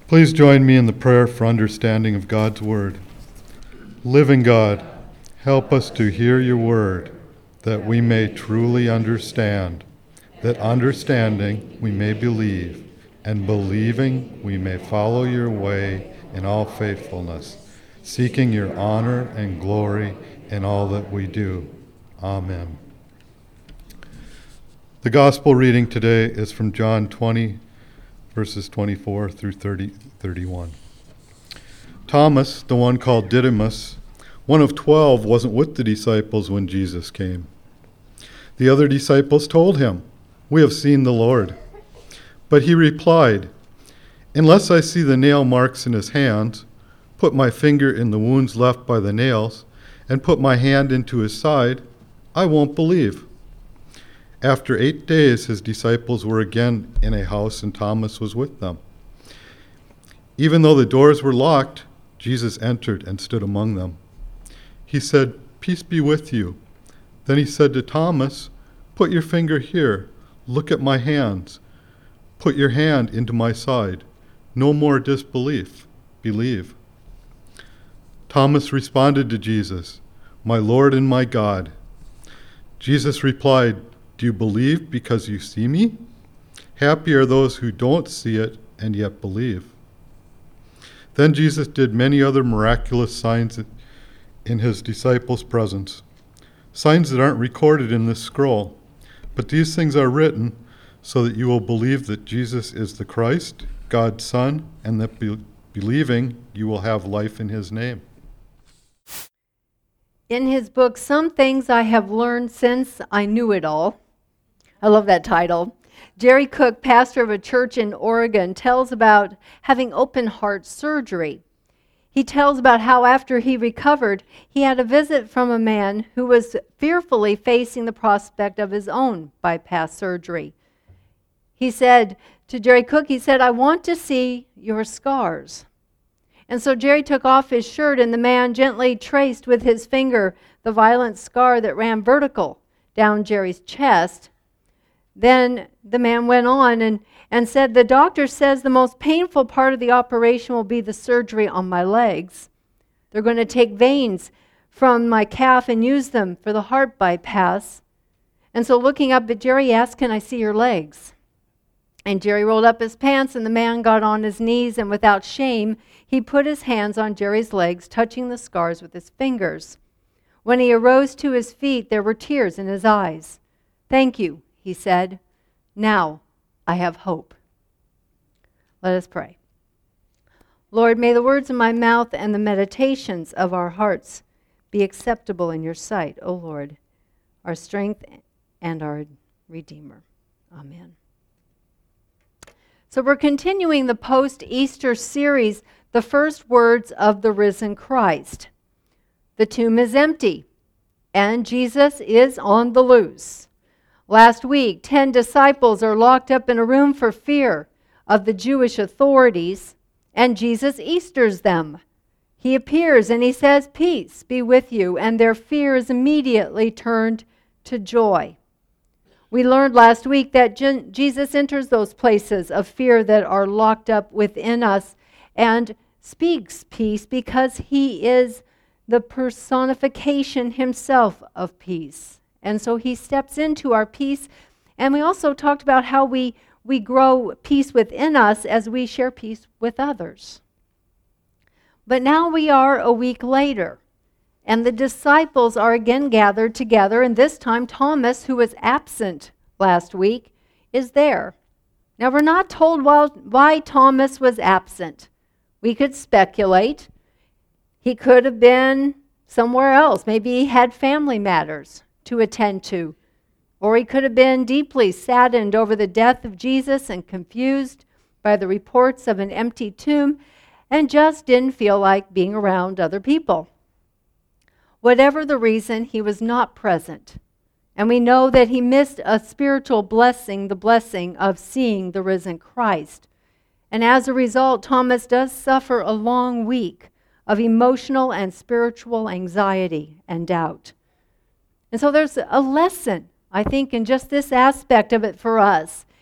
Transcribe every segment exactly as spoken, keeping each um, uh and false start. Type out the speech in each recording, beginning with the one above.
Please join me in the prayer for understanding of God's Word. Living God, help us to hear your word, that we may truly understand, that understanding we may believe, and believing we may follow your way in all faithfulness, seeking your honor and glory in all that we do. Amen. The gospel reading today is from John twenty, verses twenty-four through thirty, thirty-one. Thomas, the one called Didymus, one of twelve, wasn't with the disciples when Jesus came. The other disciples told him, "We have seen the Lord." But he replied, "Unless I see the nail marks in his hands, put my finger in the wounds left by the nails, and put my hand into his side, I won't believe." After eight days, his disciples were again in a house, and Thomas was with them. Even though the doors were locked, Jesus entered and stood among them. He said, "Peace be with you." Then he said to Thomas, "Put your finger here. Look at my hands. Put your hand into my side. No more disbelief. Believe." Thomas responded to Jesus, "My Lord and my God." Jesus replied, "Do you believe because you see me? Happy are those who don't see it and yet believe." Then Jesus did many other miraculous signs in his disciples' presence, signs that aren't recorded in this scroll, but these things are written so that you will believe that Jesus is the Christ, God's Son, and that be- believing you will have life in his name. In his book, Some Things I Have Learned Since I Knew It All, I love that title, Jerry Cook, pastor of a church in Oregon, tells about having open heart surgery. He tells about how after he recovered, he had a visit from a man who was fearfully facing the prospect of his own bypass surgery. He said to Jerry Cook, he said, "I want to see your scars." And so Jerry took off his shirt, and the man gently traced with his finger the violent scar that ran vertical down Jerry's chest. Then the man went on and, and said, "The doctor says the most painful part of the operation will be the surgery on my legs. They're going to take veins from my calf and use them for the heart bypass." And so looking up at Jerry, he asked, "Can I see your legs?" And Jerry rolled up his pants, and the man got on his knees, and without shame, he put his hands on Jerry's legs, touching the scars with his fingers. When he arose to his feet, there were tears in his eyes. "Thank you," he said. "Now I have hope." Let us pray. Lord, may the words of my mouth and the meditations of our hearts be acceptable in your sight, O Lord, our strength and our Redeemer. Amen. So we're continuing the post-Easter series, The First Words of the Risen Christ. The tomb is empty, and Jesus is on the loose. Last week, ten disciples are locked up in a room for fear of the Jewish authorities, and Jesus Easters them. He appears and he says, "Peace be with you," and their fear is immediately turned to joy. We learned last week that Je- Jesus enters those places of fear that are locked up within us and speaks peace because he is the personification himself of peace. And so he steps into our peace. And we also talked about how we, we grow peace within us as we share peace with others. But now we are a week later, and the disciples are again gathered together, and this time Thomas, who was absent last week, is there. Now we're not told why, why Thomas was absent. We could speculate. He could have been somewhere else. Maybe he had family matters to attend to. Or he could have been deeply saddened over the death of Jesus and confused by the reports of an empty tomb and just didn't feel like being around other people. Whatever the reason, he was not present. And we know that he missed a spiritual blessing, the blessing of seeing the risen Christ. And as a result, Thomas does suffer a long week of emotional and spiritual anxiety and doubt. And so there's a lesson, I think, in just this aspect of it for us.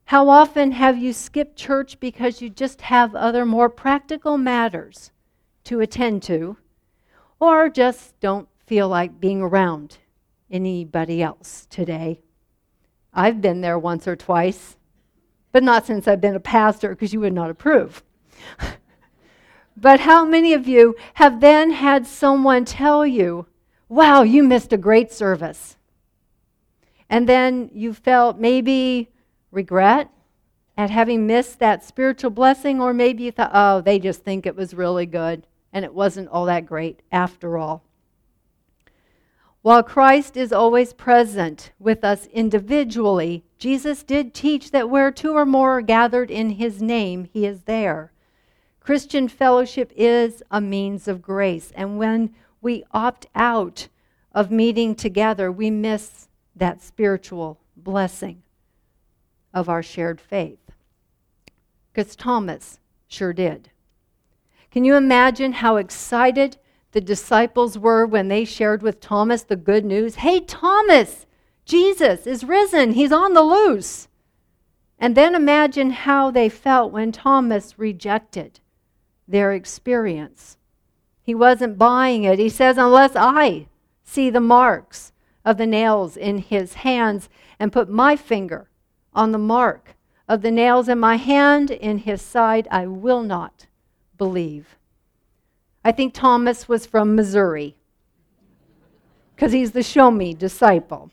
How often have you skipped church because you just have other more practical matters to attend to, or just don't feel like being around anybody else today? I've been there once or twice, but not since I've been a pastor, because you would not approve. But how many of you have then had someone tell you, wow, you missed a great service? And then you felt maybe regret at having missed that spiritual blessing, or maybe you thought, oh, they just think it was really good, and it wasn't all that great after all. While Christ is always present with us individually, Jesus did teach that where two or more are gathered in His name, He is there. Christian fellowship is a means of grace, and when we opt out of meeting together, we miss that spiritual blessing of our shared faith. Because Thomas sure did. Can you imagine how excited the disciples were when they shared with Thomas the good news? Hey, Thomas, Jesus is risen. He's on the loose. And then imagine how they felt when Thomas rejected their experience. He wasn't buying it. He says, unless I see the marks of the nails in his hands and put my finger on the mark of the nails in my hand in his side, I will not believe. I think Thomas was from Missouri, because he's the show me disciple.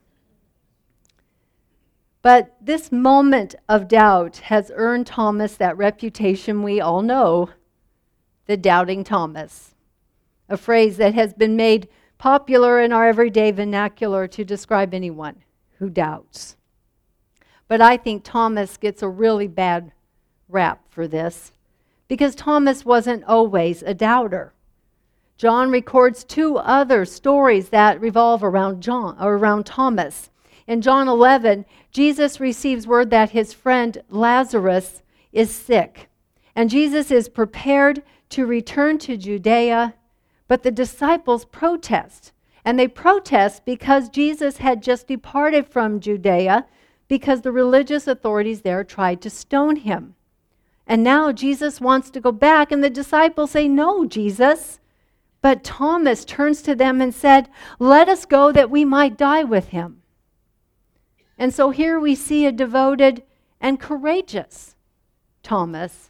But this moment of doubt has earned Thomas that reputation we all know, the doubting Thomas, a phrase that has been made popular in our everyday vernacular to describe anyone who doubts. But I think Thomas gets a really bad rap for this, because Thomas wasn't always a doubter. John records two other stories that revolve around John or around Thomas. In John eleven, Jesus receives word that his friend Lazarus is sick, and Jesus is prepared to return to Judea, but the disciples protest. And they protest because Jesus had just departed from Judea, because the religious authorities there tried to stone him. And now Jesus wants to go back, and the disciples say, no, Jesus. But Thomas turns to them and said, let us go that we might die with him. And so here we see a devoted and courageous Thomas.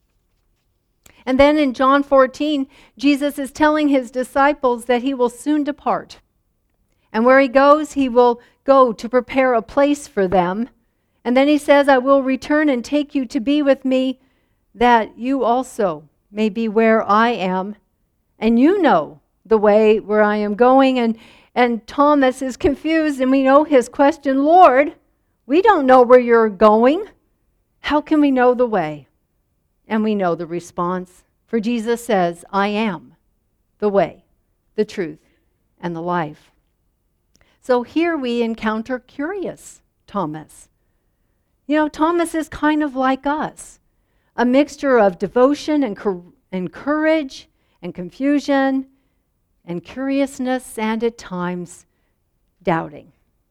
And then in John fourteen, Jesus is telling his disciples that he will soon depart. And where he goes, he will go to prepare a place for them. And then he says, I will return and take you to be with me, that you also may be where I am. And you know the way where I am going. And, and Thomas is confused, and we know his question, Lord, we don't know where you're going. How can we know the way? And we know the response. For Jesus says, I am the way, the truth, and the life. So here we encounter curious Thomas. You know, Thomas is kind of like us, a mixture of devotion and, cor- and courage and confusion and curiousness and at times doubting.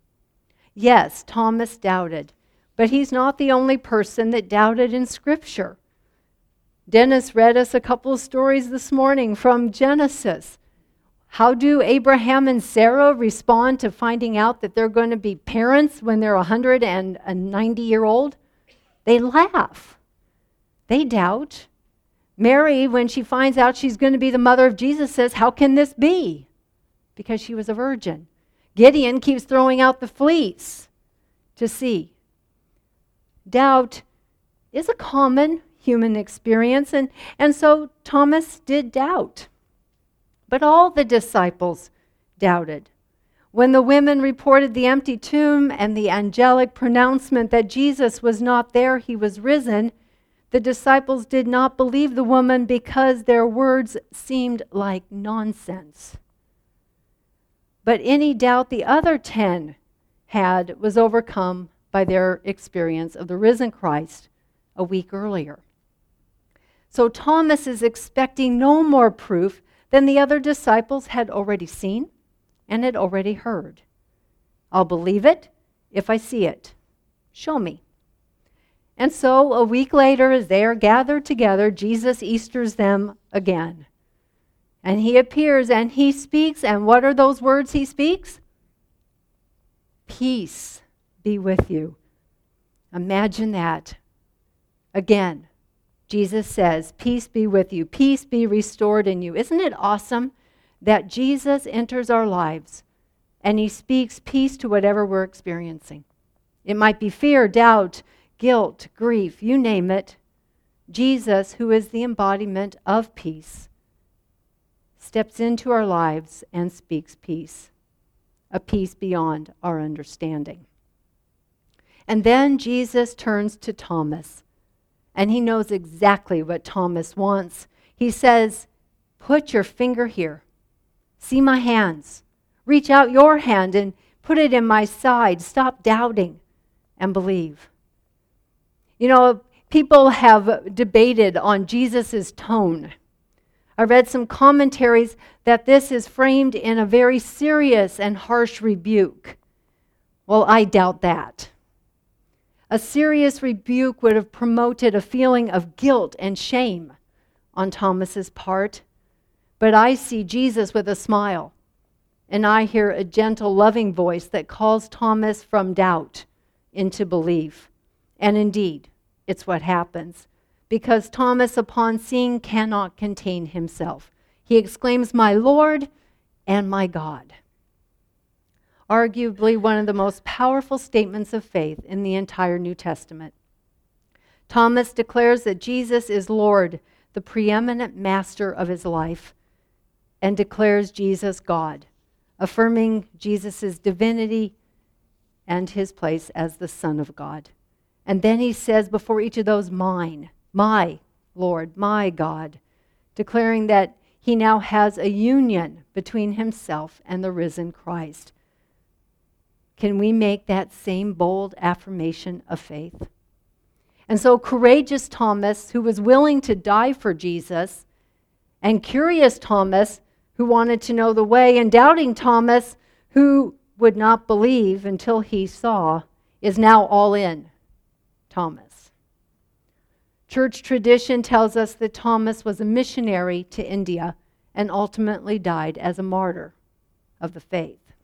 Yes, Thomas doubted, but he's not the only person that doubted in Scripture. Dennis read us a couple of stories this morning from Genesis. How do Abraham and Sarah respond to finding out that they're going to be parents when they're one hundred ninety year old? They laugh. They doubt. Mary, when she finds out she's going to be the mother of Jesus, says, how can this be? Because she was a virgin. Gideon keeps throwing out the fleece to see. Doubt is a common human experience, and, and so Thomas did doubt. But all the disciples doubted. When the women reported the empty tomb and the angelic pronouncement that Jesus was not there, he was risen, the disciples did not believe the woman because their words seemed like nonsense. But any doubt the other ten had was overcome by their experience of the risen Christ a week earlier. So Thomas is expecting no more proof than the other disciples had already seen and had already heard. I'll believe it if I see it. Show me. And so a week later, as they are gathered together, Jesus Easters them again. And he appears and he speaks. And what are those words he speaks? Peace be with you. Imagine that. Again, Jesus says, peace be with you. Peace be restored in you. Isn't it awesome that Jesus enters our lives and he speaks peace to whatever we're experiencing? It might be fear, doubt, guilt, grief, you name it. Jesus, who is the embodiment of peace, steps into our lives and speaks peace, a peace beyond our understanding. And then Jesus turns to Thomas, and he knows exactly what Thomas wants. He says, put your finger here. See my hands. Reach out your hand and put it in my side. Stop doubting and believe. You know, people have debated on Jesus' tone. I read some commentaries that this is framed in a very serious and harsh rebuke. Well, I doubt that. A serious rebuke would have promoted a feeling of guilt and shame on Thomas's part. But I see Jesus with a smile, and I hear a gentle, loving voice that calls Thomas from doubt into belief. And indeed, it's what happens, because Thomas, upon seeing, cannot contain himself. He exclaims, "My Lord and my God." Arguably one of the most powerful statements of faith in the entire New Testament. Thomas declares that Jesus is Lord, the preeminent master of his life, and declares Jesus God, affirming Jesus' divinity and his place as the Son of God. And then he says before each of those, mine, my Lord, my God, declaring that he now has a union between himself and the risen Christ. Can we make that same bold affirmation of faith? And so courageous Thomas, who was willing to die for Jesus, and curious Thomas, who wanted to know the way, and doubting Thomas, who would not believe until he saw, is now all in. Thomas. Church tradition tells us that Thomas was a missionary to India and ultimately died as a martyr of the faith.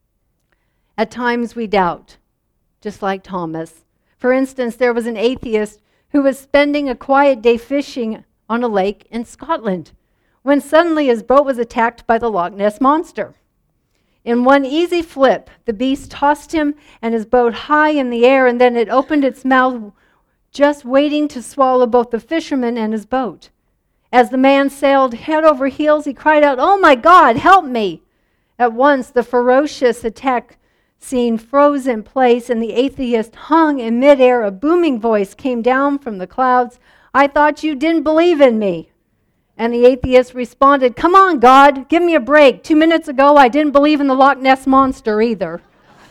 At times we doubt, just like Thomas. For instance, there was an atheist who was spending a quiet day fishing on a lake in Scotland when suddenly his boat was attacked by the Loch Ness Monster. In one easy flip, the beast tossed him and his boat high in the air, and then it opened its mouth, just waiting to swallow both the fisherman and his boat. As the man sailed head over heels, he cried out, "Oh my God, help me!" At once, the ferocious attack scene froze in place, and the atheist hung in midair. A booming voice came down from the clouds. "I thought you didn't believe in me." And the atheist responded, "Come on, God, give me a break. Two minutes ago, I didn't believe in the Loch Ness Monster either."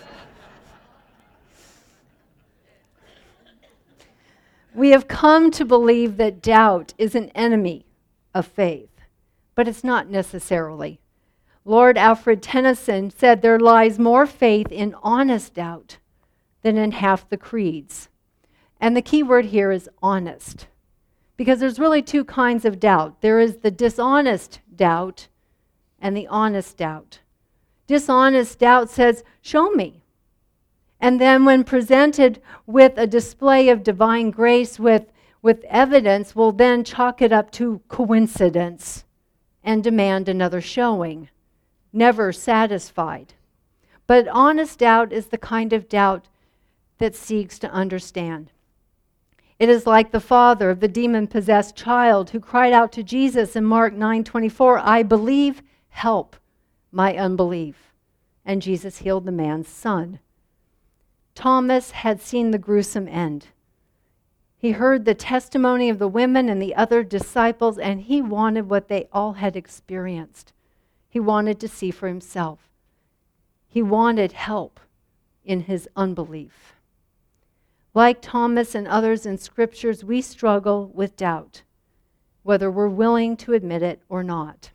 We have come to believe that doubt is an enemy of faith, but it's not necessarily. Lord Alfred Tennyson said there lies more faith in honest doubt than in half the creeds. And the key word here is honest. Because there's really two kinds of doubt. There is the dishonest doubt and the honest doubt. Dishonest doubt says, "Show me." And then when presented with a display of divine grace with, with evidence, will then chalk it up to coincidence and demand another showing, never satisfied. But honest doubt is the kind of doubt that seeks to understand. It is like the father of the demon-possessed child who cried out to Jesus in Mark nine twenty-four, "I believe, help my unbelief." And Jesus healed the man's son. Thomas had seen the gruesome end. He heard the testimony of the women and the other disciples, and he wanted what they all had experienced. He wanted to see for himself. He wanted help in his unbelief. Like Thomas and others in scriptures, we struggle with doubt, whether we're willing to admit it or not.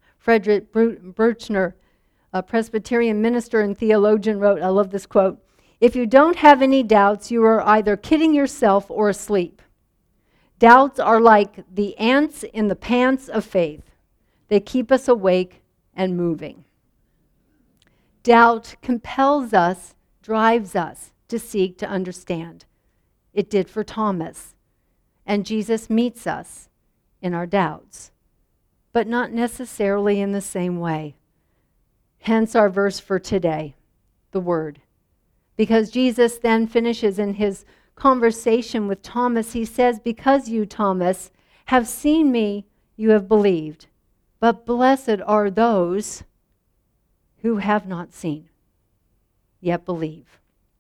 Frederick Birchner, a Presbyterian minister and theologian, wrote, I love this quote, If you don't have any doubts, you are either kidding yourself or asleep. Doubts are like the ants in the pants of faith. They keep us awake and moving. Doubt compels us, drives us to seek to understand. It did for Thomas. And Jesus meets us in our doubts, but not necessarily in the same way. Hence our verse for today, the Word. Because Jesus then finishes in his conversation with Thomas, he says, because you, Thomas, have seen me, you have believed. But blessed are those who have not seen, yet believe.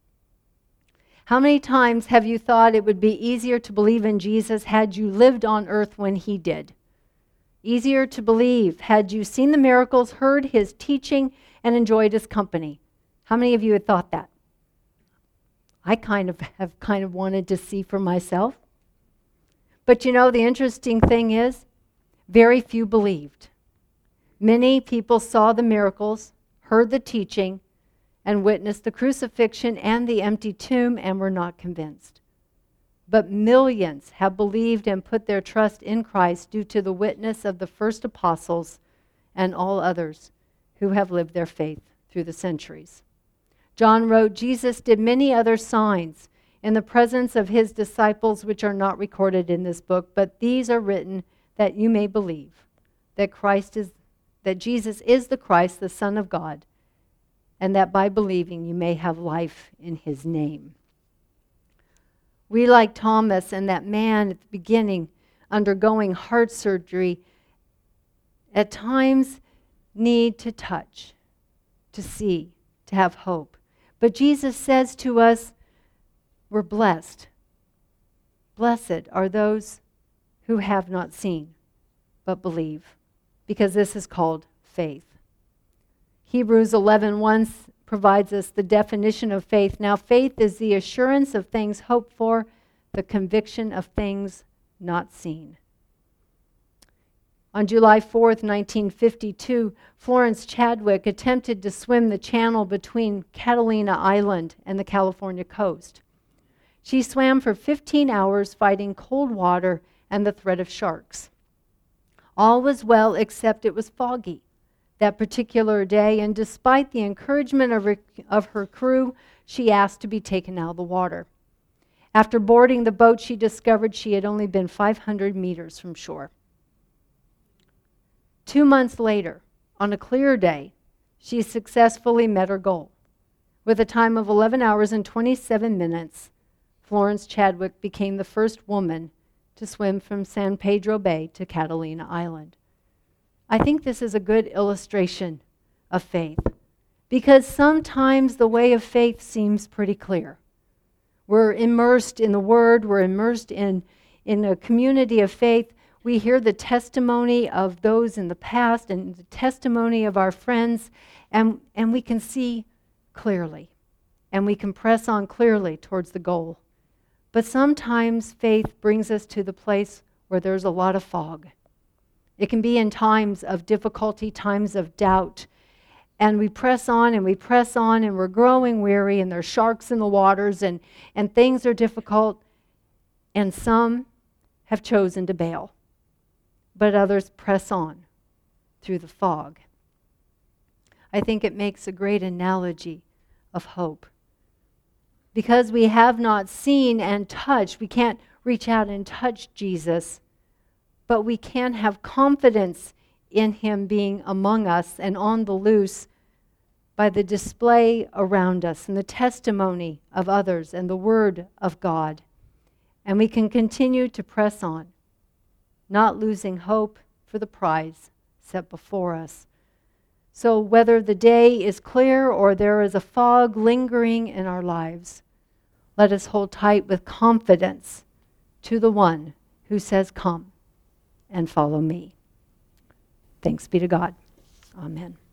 How many times have you thought it would be easier to believe in Jesus had you lived on earth when he did? Easier to believe had you seen the miracles, heard his teaching, and enjoyed his company. How many of you had thought that? I kind of have kind of wanted to see for myself. But you know, the interesting thing is, very few believed. Many people saw the miracles, heard the teaching, and witnessed the crucifixion and the empty tomb and were not convinced. But millions have believed and put their trust in Christ due to the witness of the first apostles and all others who have lived their faith through the centuries. John wrote, Jesus did many other signs in the presence of his disciples which are not recorded in this book, but these are written that you may believe that Christ is that Jesus is the Christ, the Son of God, and that by believing you may have life in his name. We, like Thomas and that man at the beginning undergoing heart surgery, at times need to touch, to see, to have hope. But Jesus says to us, we're blessed. Blessed are those who have not seen, but believe, because this is called faith. Hebrews eleven one provides us the definition of faith. Now, faith is the assurance of things hoped for, the conviction of things not seen. On July fourth, nineteen fifty-two, Florence Chadwick attempted to swim the channel between Catalina Island and the California coast. She swam for fifteen hours fighting cold water and the threat of sharks. All was well except it was foggy that particular day, and despite the encouragement of her, of her crew, she asked to be taken out of the water. After boarding the boat, she discovered she had only been five hundred meters from shore. Two months later, on a clear day, she successfully met her goal. With a time of eleven hours and twenty-seven minutes, Florence Chadwick became the first woman to swim from San Pedro Bay to Catalina Island. I think this is a good illustration of faith, because sometimes the way of faith seems pretty clear. We're immersed in the Word, we're immersed in, in a community of faith. We hear the testimony of those in the past and the testimony of our friends, and, and we can see clearly, and we can press on clearly towards the goal. But sometimes faith brings us to the place where there's a lot of fog. It can be in times of difficulty, times of doubt, and we press on and we press on and we're growing weary and there's sharks in the waters and, and things are difficult, and some have chosen to bail, but others press on through the fog. I think it makes a great analogy of hope. Because we have not seen and touched, we can't reach out and touch Jesus, but we can have confidence in him being among us and on the loose by the display around us and the testimony of others and the Word of God. And we can continue to press on, not losing hope for the prize set before us. So whether the day is clear or there is a fog lingering in our lives, let us hold tight with confidence to the one who says, "Come and follow me." Thanks be to God. Amen.